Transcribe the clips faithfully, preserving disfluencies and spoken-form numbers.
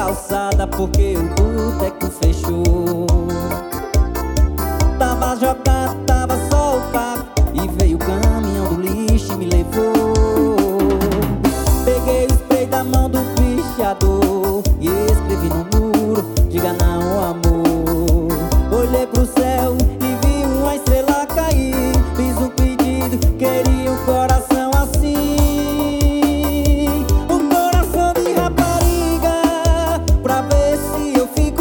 calçada porque o boteco fechou. Tava jogado, tava só o carro e veio o caminhão do lixo e me levou. Peguei o spray da mão do pichador e escrevi no muro: diga não, amor. Olhei pro céu e vi uma estrela cair. Fiz um pedido, queria um coração assim, um coração de rapariga, pra ver se eu fico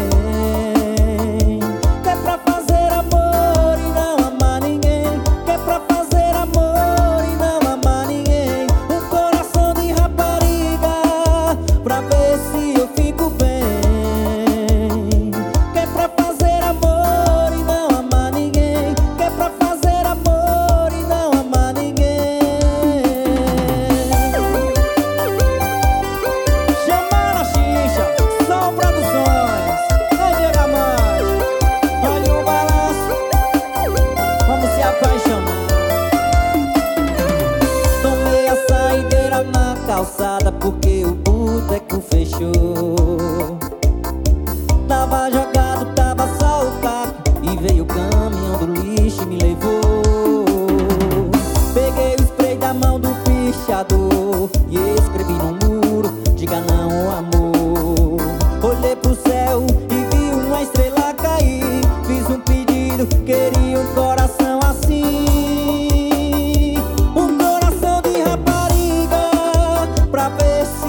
bem. Que é pra fazer amor e não amar ninguém. Que é pra fazer amor e não amar ninguém. Um coração de rapariga, pra ver se eu fico bem. Que é pra fazer amor e não amar ninguém. Que é pra fazer amor e não amar ninguém. Chamaram a xixa, Som Produções. Ei, Diego Amante, olha o balanço, vamos se apaixonar. Tomei a saideira na calçada porque o boteco fechou. Tava jogado, tava só o carro e veio o caminhão do lixo e me levou. Peguei o spray da mão do pichador e escrevi no muro: diga não, amor. Olhei pro céu e vi uma estrela cair. Fiz um pedido, queria um coração assim, um coração de rapariga, pra ver se